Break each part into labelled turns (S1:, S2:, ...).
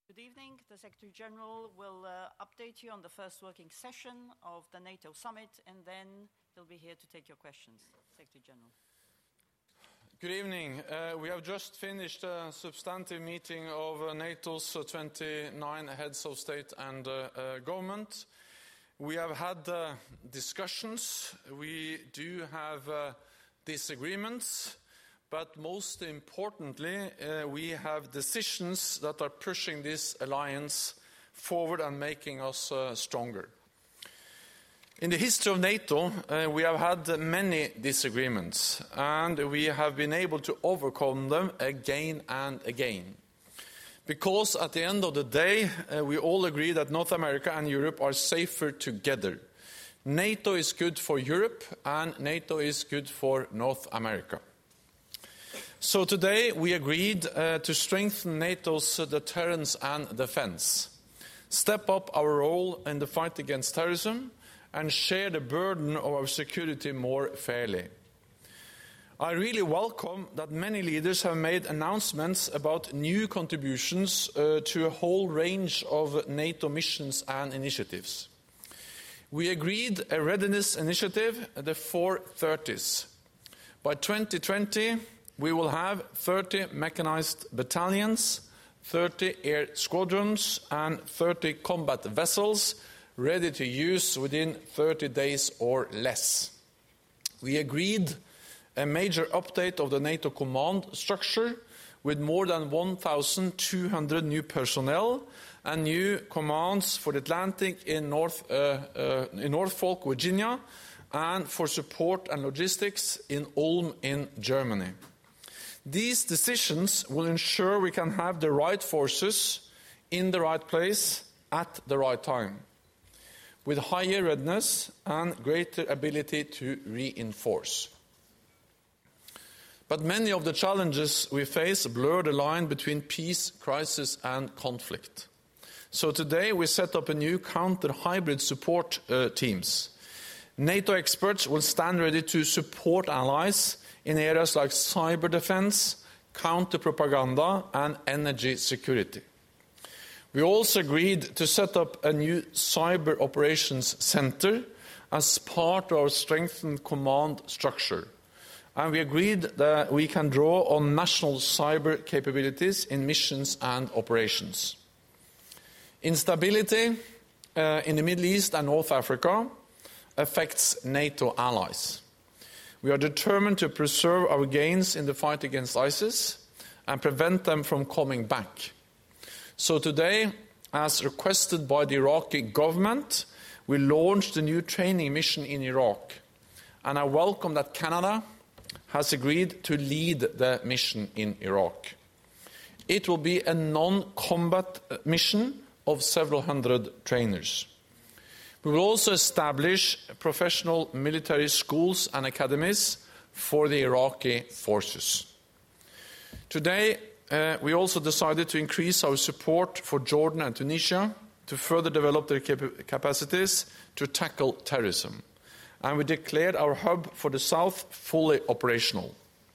S1: Good evening. The Secretary General will update you on the first working session of the NATO summit, and then he'll be here to take your questions. Secretary General.
S2: Good evening. We have just finished a substantive meeting of NATO's 29 heads of state and government. We have had discussions. We do have disagreements. But most importantly, we have decisions that are pushing this alliance forward and making us stronger. In the history of NATO, we have had many disagreements, and we have been able to overcome them again and again. Because at the end of the day, we all agree that North America and Europe are safer together. NATO is good for Europe, and NATO is good for North America. So today we agreed to strengthen NATO's deterrence and defense, step up our role in the fight against terrorism, and share the burden of our security more fairly. I really welcome that many leaders have made announcements about new contributions to a whole range of NATO missions and initiatives. We agreed a readiness initiative, the 430s. By 2020, we will have 30 mechanized battalions, 30 air squadrons, and 30 combat vessels ready to use within 30 days or less. We agreed a major update of the NATO command structure with more than 1,200 new personnel and new commands for the Atlantic in Norfolk, Virginia, and for support and logistics in Ulm in Germany. These decisions will ensure we can have the right forces in the right place at the right time, with higher readiness and greater ability to reinforce. But many of the challenges we face blur the line between peace, crisis and conflict. So today we set up a new counter-hybrid support teams. NATO experts will stand ready to support allies in areas like cyber defense, counter-propaganda and energy security. We also agreed to set up a new cyber operations center as part of our strengthened command structure. And we agreed that we can draw on national cyber capabilities in missions and operations. Instability in the Middle East and North Africa affects NATO allies. We are determined to preserve our gains in the fight against ISIS and prevent them from coming back. So today, as requested by the Iraqi government, we launched a new training mission in Iraq. And I welcome that Canada has agreed to lead the mission in Iraq. It will be a non-combat mission of several hundred trainers. We will also establish professional military schools and academies for the Iraqi forces. Today, we also decided to increase our support for Jordan and Tunisia to further develop their capacities to tackle terrorism. And we declared our hub for the South fully operational.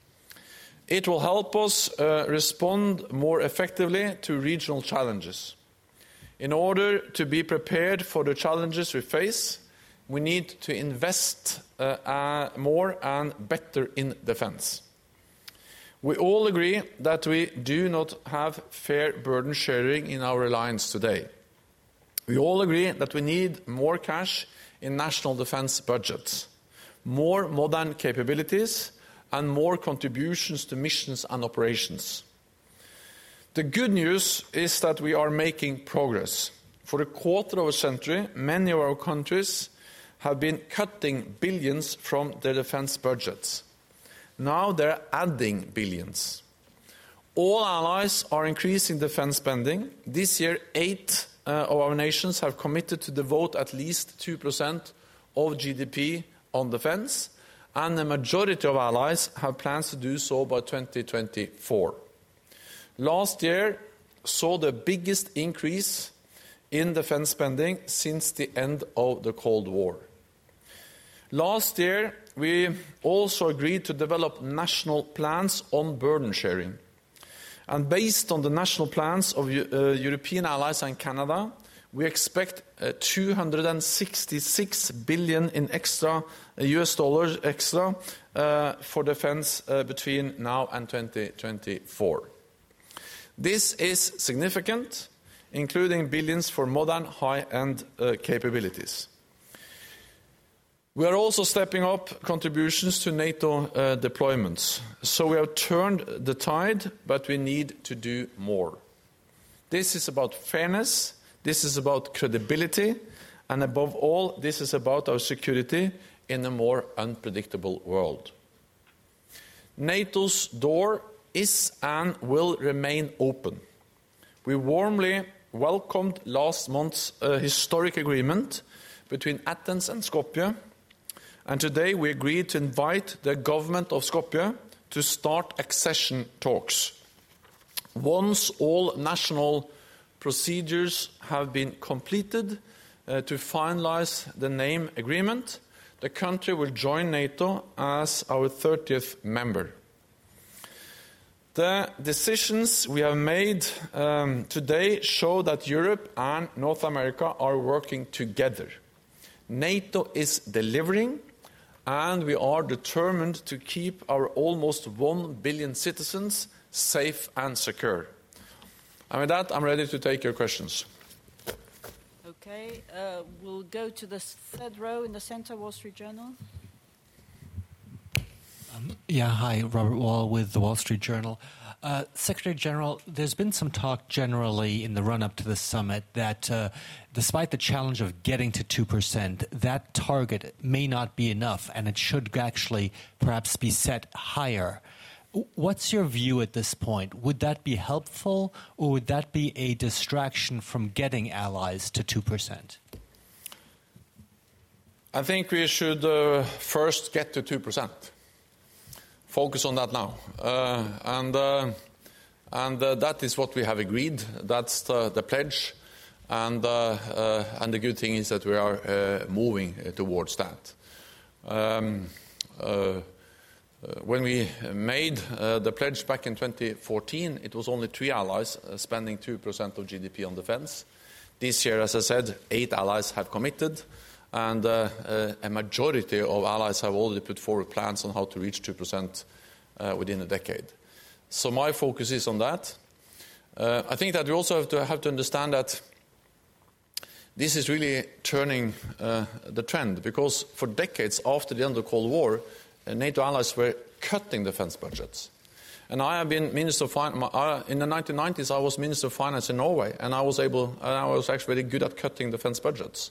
S2: It will help us respond more effectively to regional challenges. In order to be prepared for the challenges we face, we need to invest more and better in defense. We all agree that we do not have fair burden sharing in our alliance today. We all agree that we need more cash in national defense budgets, more modern capabilities, and more contributions to missions and operations. The good news is that we are making progress. For a quarter of a century, many of our countries have been cutting billions from their defense budgets. Now they're adding billions. All allies are increasing defense spending. This year, 8 of our nations have committed to devote at least 2% of GDP on defense, and the majority of allies have plans to do so by 2024. Last year saw the biggest increase in defense spending since the end of the Cold War. Last year, we also agreed to develop national plans on burden sharing. And based on the national plans of European allies and Canada, we expect 266 billion in extra US dollars extra for defense between now and 2024. This is significant, including billions for modern high-end capabilities. We are also stepping up contributions to NATO deployments. So we have turned the tide, but we need to do more. This is about fairness, this is about credibility, and above all, this is about our security in a more unpredictable world. NATO's door is and will remain open. We warmly welcomed last month's historic agreement between Athens and Skopje, and today we agreed to invite the government of Skopje to start accession talks. Once all national procedures have been completed to finalize the name agreement, the country will join NATO as our 30th member. The decisions we have made today show that Europe and North America are working together. NATO is delivering, and we are determined to keep our almost 1 billion citizens safe and secure. And with that, I'm ready to take your questions.
S1: Okay, we'll go to the third row in the center, Wall Street Journal.
S3: Hi, Robert Wall with the Wall Street Journal. Secretary General, there's been some talk generally in the run-up to the summit that despite the challenge of getting to 2%, that target may not be enough and it should actually perhaps be set higher. What's your view at this point? Would that be helpful, or would that be a distraction from getting allies to 2%?
S2: I think we should first get to 2%. Focus on that now. And that is what we have agreed. That's the pledge. And the good thing is that we are moving towards that. When we made the pledge back in 2014, it was only 3 allies spending 2% of GDP on defense. This year, as I said, 8 allies have committed, and a majority of allies have already put forward plans on how to reach 2% within a decade. So my focus is on that. I think that we also have to understand that this is really turning the trend, because for decades after the end of the Cold War, NATO allies were cutting defense budgets. And I have been Minister of Finance. In the 1990s, I was Minister of Finance in Norway, and I was actually very good at cutting defense budgets.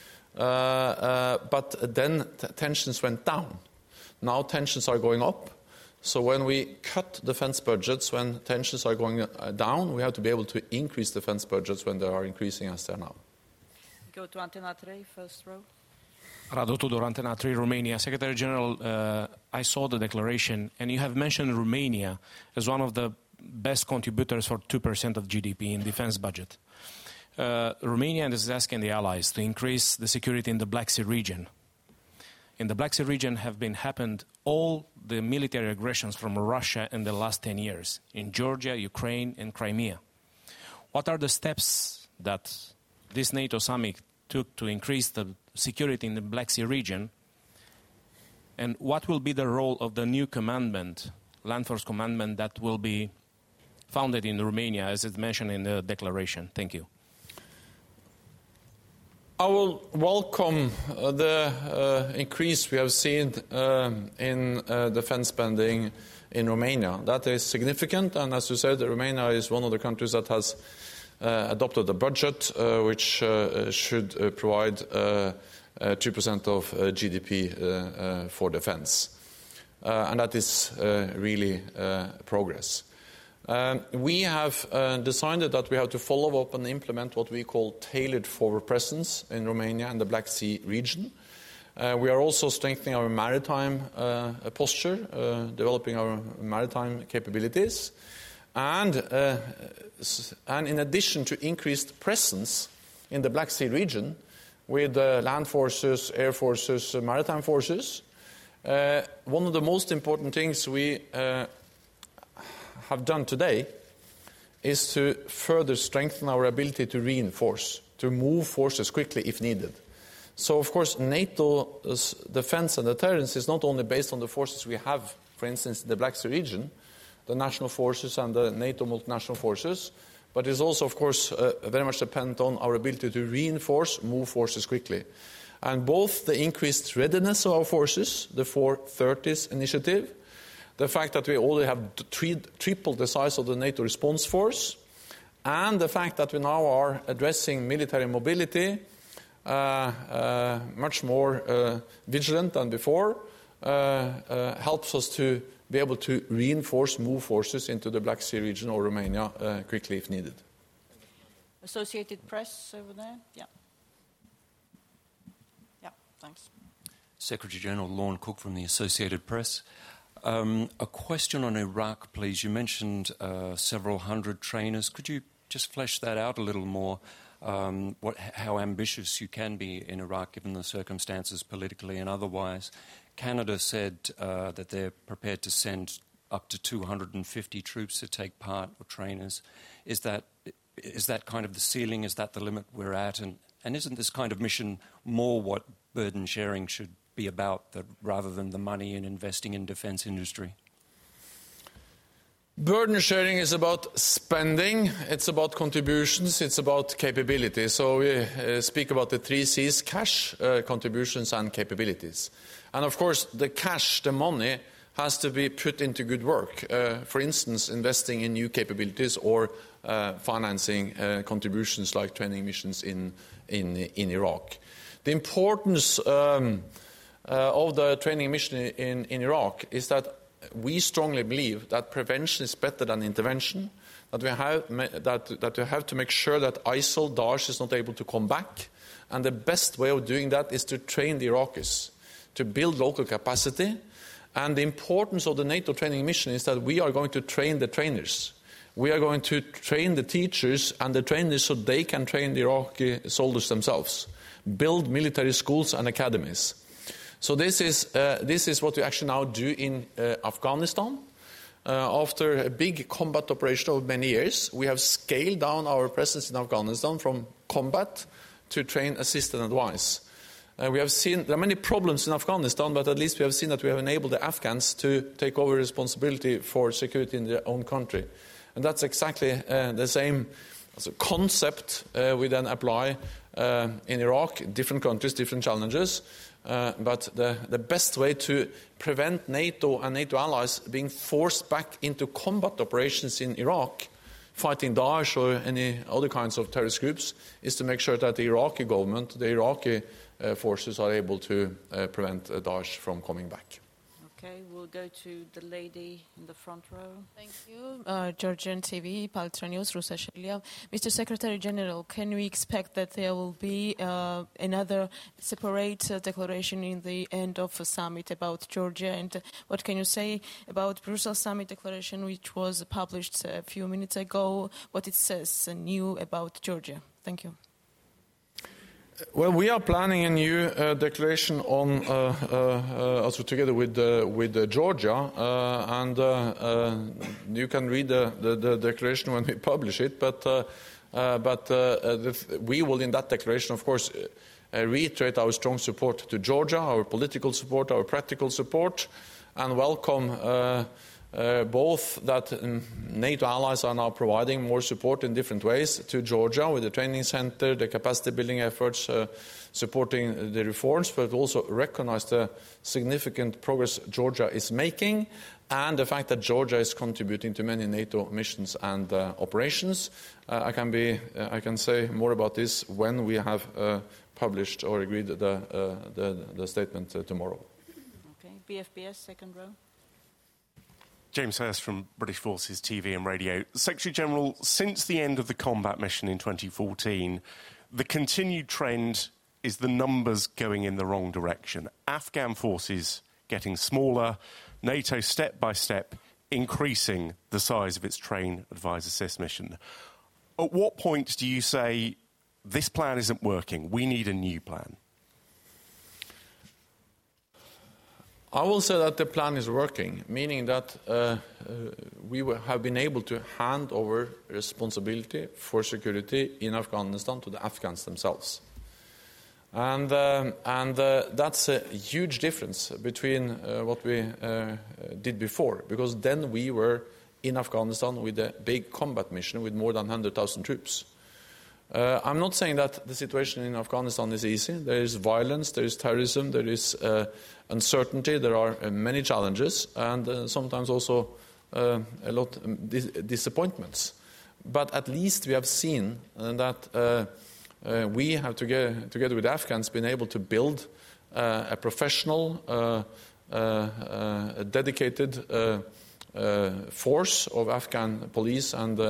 S2: But then tensions went down. Now tensions are going up. So when we cut defense budgets, when tensions are going down, we have to be able to increase defense budgets when they are increasing as they are now.
S1: Go to Antena 3, first row.
S4: Radu Tudor, Antena 3, Romania. Secretary General, I saw the declaration, and you have mentioned Romania as one of the best contributors for 2% of GDP in defense budget. Romania is asking the allies to increase the security in the Black Sea region. In the Black Sea region have been happened all the military aggressions from Russia in the last 10 years, in Georgia, Ukraine, and Crimea. What are the steps that this NATO summit took to increase the security in the Black Sea region, and what will be the role of the new commandment, Land Force Commandment, that will be founded in Romania, as it's mentioned in the declaration? Thank you.
S2: I will welcome the increase we have seen in defense spending in Romania. That is significant, and as you said, Romania is one of the countries that has adopted a budget which should provide 2% of GDP for defense. And that is really progress. We have decided that we have to follow up and implement what we call tailored forward presence in Romania and the Black Sea region. We are also strengthening our maritime posture, developing our maritime capabilities. And in addition to increased presence in the Black Sea region with land forces, air forces, maritime forces, one of the most important things we have done today is to further strengthen our ability to reinforce, to move forces quickly if needed. So, of course, NATO's defense and deterrence is not only based on the forces we have, for instance, in the Black Sea region, the national forces and the NATO multinational forces, but is also, of course, very much dependent on our ability to reinforce, move forces quickly. And both the increased readiness of our forces, the 430s initiative, the fact that we already have tripled the size of the NATO response force, and the fact that we now are addressing military mobility much more vigilant than before, helps us to be able to reinforce, move forces into the Black Sea region or Romania quickly if needed.
S1: Associated Press over there? Yeah. Yeah, thanks.
S5: Secretary General Lorne Cook from the Associated Press. A question on Iraq, please. You mentioned several hundred trainers. Could you just flesh that out a little more? How ambitious you can be in Iraq given the circumstances politically and otherwise. Canada said that they're prepared to send up to 250 troops to take part, or trainers. Is that kind of the ceiling? Is that the limit we're at? And isn't this kind of mission more what burden sharing should be about, rather than the money and investing in defence industry?
S2: Burden sharing is about spending, it's about contributions, it's about capability. So we speak about the 3 C's: cash, contributions and capabilities. And of course the cash, the money, has to be put into good work. For instance, investing in new capabilities or financing contributions like training missions in Iraq. The importance of the training mission in Iraq is that we strongly believe that prevention is better than intervention, that we have to make sure that ISIL, Daesh is not able to come back, and the best way of doing that is to train the Iraqis, to build local capacity. And the importance of the NATO training mission is that we are going to train the trainers. We are going to train the teachers and the trainers so they can train the Iraqi soldiers themselves, build military schools and academies. So this is what we actually now do in Afghanistan. After a big combat operation over many years, we have scaled down our presence in Afghanistan from combat to train, assist and advise. We have seen there are many problems in Afghanistan, but at least we have seen that we have enabled the Afghans to take over responsibility for security in their own country. And that's exactly the same concept we then apply in Iraq, different countries, different challenges. But the best way to prevent NATO and NATO allies being forced back into combat operations in Iraq, fighting Daesh or any other kinds of terrorist groups, is to make sure that the Iraqi government, the Iraqi forces are able to prevent Daesh from coming back.
S1: Okay, we'll go to the lady in the front row.
S6: Thank you. Georgian TV, Paltra News, Rusa Shelia. Mr. Secretary General, can we expect that there will be another separate declaration in the end of a summit about Georgia? And what can you say about Brussels Summit declaration, which was published a few minutes ago, what it says new about Georgia? Thank you.
S2: Well, we are planning a new declaration on, also together with Georgia, and you can read the declaration when we publish it. But we will, in that declaration, of course, reiterate our strong support to Georgia, our political support, our practical support, and welcome both that NATO allies are now providing more support in different ways to Georgia with the training center, the capacity building efforts, supporting the reforms, but also recognize the significant progress Georgia is making and the fact that Georgia is contributing to many NATO missions and operations. I can say more about this when we have published or agreed the statement tomorrow.
S1: Okay, BFBS, second row.
S7: James Hurst from British Forces TV and Radio. Secretary General, since the end of the combat mission in 2014, the continued trend is the numbers going in the wrong direction. Afghan forces getting smaller, NATO step by step increasing the size of its train, advise, assist mission. At what point do you say, this plan isn't working, we need a new plan?
S2: I will say that the plan is working, meaning that we have been able to hand over responsibility for security in Afghanistan to the Afghans themselves. And that's a huge difference between what we did before, because then we were in Afghanistan with a big combat mission with more than 100,000 troops. I'm not saying that the situation in Afghanistan is easy. There is violence, there is terrorism, there is uncertainty, there are many challenges, and sometimes also a lot of disappointments. But at least we have seen that we have, together with the Afghans, been able to build a professional, dedicated force of Afghan police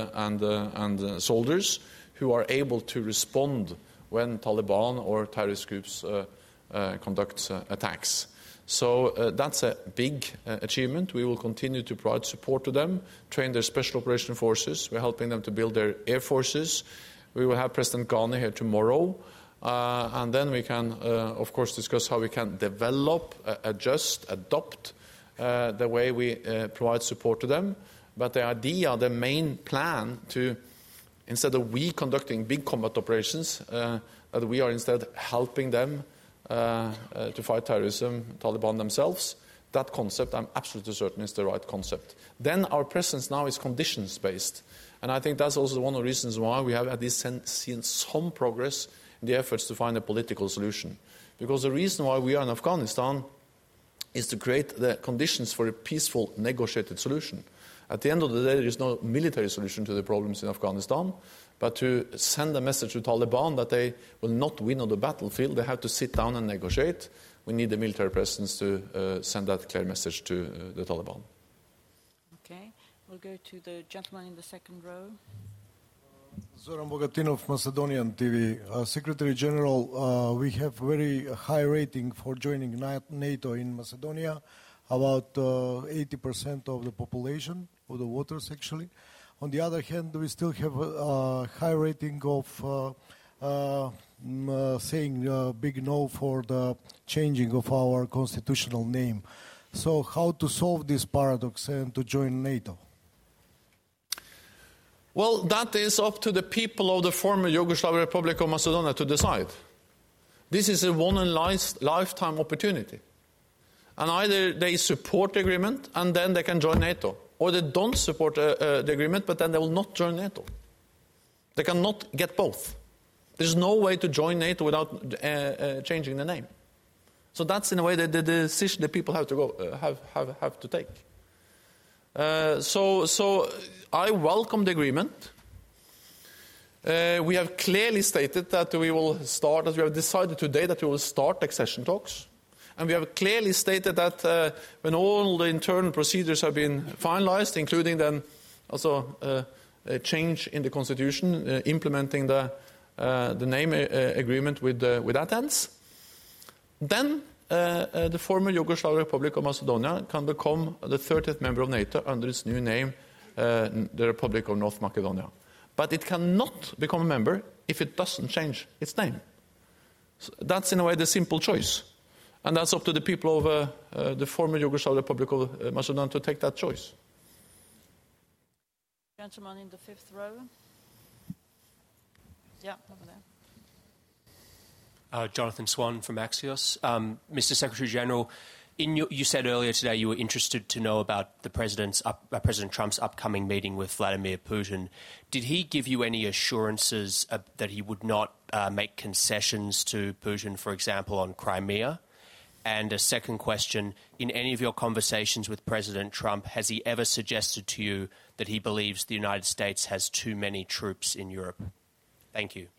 S2: and soldiers who are able to respond when Taliban or terrorist groups conduct attacks. So that's a big achievement. We will continue to provide support to them, train their special operation forces. We're helping them to build their air forces. We will have President Ghani here tomorrow, and then we can, of course, discuss how we can develop, adjust, adopt the way we provide support to them. But the idea, the main plan to, instead of we conducting big combat operations, that we are instead helping them to fight terrorism, Taliban themselves, that concept I'm absolutely certain is the right concept. Then our presence now is conditions-based. And I think that's also one of the reasons why we have at least seen some progress in the efforts to find a political solution. Because the reason why we are in Afghanistan is to create the conditions for a peaceful, negotiated solution. At the end of the day, there is no military solution to the problems in Afghanistan, but to send a message to Taliban that they will not win on the battlefield, they have to sit down and negotiate. We need the military presence to send that clear message to the Taliban.
S1: Okay, we'll go to the gentleman in the second row.
S8: Zoran Bogatinov, Macedonian TV. Secretary General, we have very high rating for joining NATO in Macedonia, about 80% of the population, of the voters actually. On the other hand, we still have a high rating of saying big no for the changing of our constitutional name. So how to solve this paradox and to join NATO?
S2: Well, that is up to the people of the former Yugoslav Republic of Macedonia to decide. This is a one-in-lifetime opportunity. And either they support the agreement and then they can join NATO, or they don't support the agreement but then they will not join NATO. They cannot get both. There's no way to join NATO without changing the name. So that's in a way the decision the people have to go have to take. So I welcome the agreement. We have clearly stated that we have decided today that we will start accession talks. And we have clearly stated that when all the internal procedures have been finalized, including then also a change in the constitution, implementing the name agreement with Athens, then the former Yugoslav Republic of Macedonia can become the 30th member of NATO under its new name, the Republic of North Macedonia. But it cannot become a member if it doesn't change its name. So that's in a way the simple choice. And that's up to the people of the former Yugoslav Republic of Macedonia to take that choice.
S1: Gentleman in the fifth row. Yeah, over there.
S9: Jonathan Swan from Axios. Mr. Secretary General, you said earlier today you were interested to know about the President Trump's upcoming meeting with Vladimir Putin. Did he give you any assurances that he would not make concessions to Putin, for example, on Crimea? And a second question, in any of your conversations with President Trump, has he ever suggested to you that he believes the United States has too many troops in Europe? Thank you.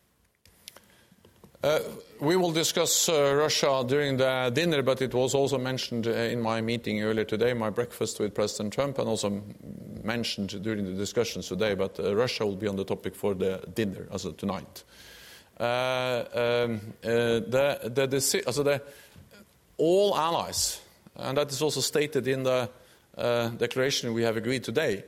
S2: We will discuss Russia during the dinner, but it was also mentioned in my meeting earlier today, my breakfast with President Trump, and also mentioned during the discussions today, but Russia will be on the topic for the dinner, also tonight. All allies, and that is also stated in the declaration we have agreed today,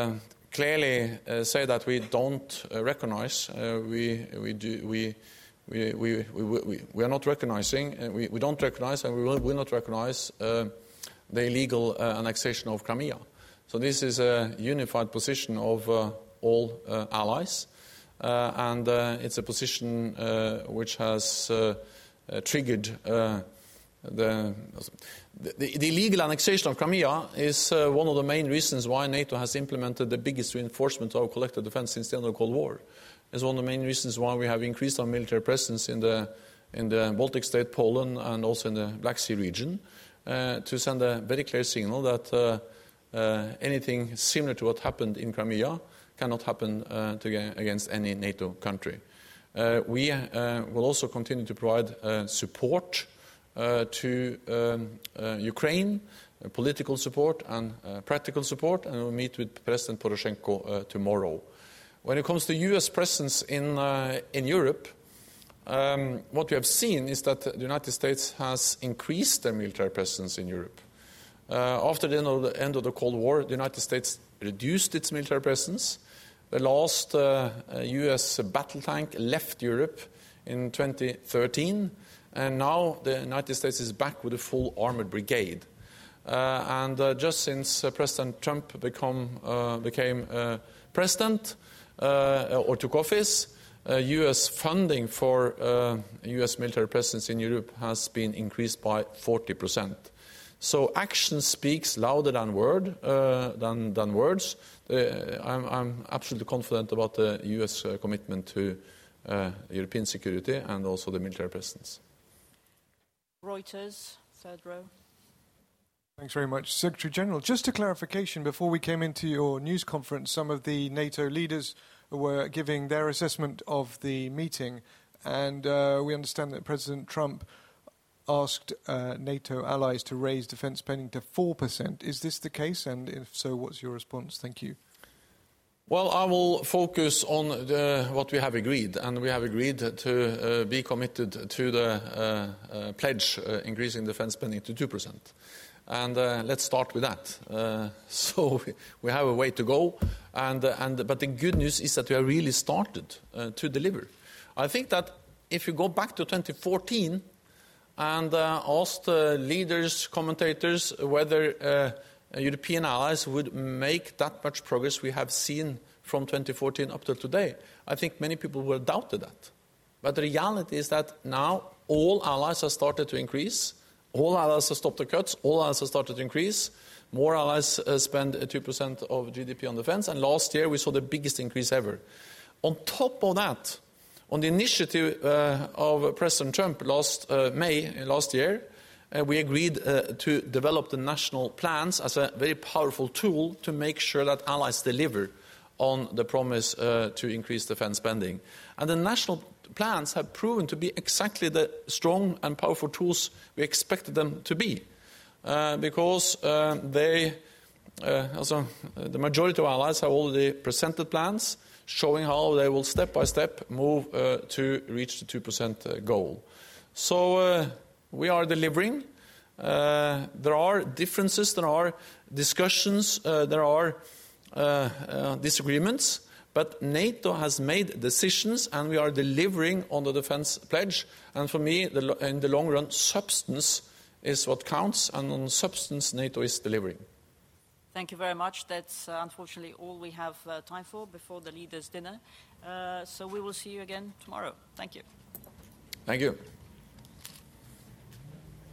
S2: clearly say that we don't recognize, we we are not recognizing, we don't recognize, and we will not recognize the illegal annexation of Crimea. So this is a unified position of all allies, and it's a position which has triggered the illegal annexation of Crimea is one of the main reasons why NATO has implemented the biggest reinforcement of collective defense since the end of the Cold War. It's one of the main reasons why we have increased our military presence in the Baltic state, Poland, and also in the Black Sea region, to send a very clear signal that anything similar to what happened in Crimea cannot happen against any NATO country. We will also continue to provide support to Ukraine, political support and practical support, and we'll meet with President Poroshenko tomorrow. When it comes to U.S. presence in Europe, what we have seen is that the United States has increased their military presence in Europe. After the end of the Cold War, the United States reduced its military presence. The last U.S. battle tank left Europe in 2013, and now the United States is back with a full armored brigade. And just since President Trump became president or took office, U.S. funding for U.S. military presence in Europe has been increased by 40%. So action speaks louder than words. I'm absolutely confident about the U.S. commitment to European security and also the military presence.
S1: Reuters, third row.
S10: Thanks very much. Secretary General, just a clarification, before we came into your news conference, some of the NATO leaders were giving their assessment of the meeting, and we understand that President Trump asked NATO allies to raise defence spending to 4%. Is this the case? And if so, what's your response? Thank you.
S2: Well, I will focus on what we have agreed, and we have agreed to be committed to the pledge increasing defence spending to 2%. And let's start with that. So we have a way to go, but the good news is that we have really started to deliver. I think that if you go back to 2014 and asked leaders, commentators, whether European allies would make that much progress we have seen from 2014 up till today, I think many people will doubt that. But the reality is that now all allies have started to increase. All allies have stopped the cuts. All allies have started to increase. More allies spend 2% of GDP on defense. And last year we saw the biggest increase ever. On top of that, on the initiative of President Trump last year, we agreed to develop the national plans as a very powerful tool to make sure that allies deliver on the promise to increase defense spending. And the national plans have proven to be exactly the strong and powerful tools we expected them to be, because the majority of allies have already presented plans showing how they will step by step move to reach the 2% goal. So we are delivering. There are differences, there are discussions, there are disagreements, but NATO has made decisions and we are delivering on the defense pledge. And for me, in the long run, substance is what counts, and on substance, NATO is delivering.
S1: Thank you very much. That's unfortunately all we have time for before the leaders' dinner. So we will see you again tomorrow. Thank you.
S2: Thank you.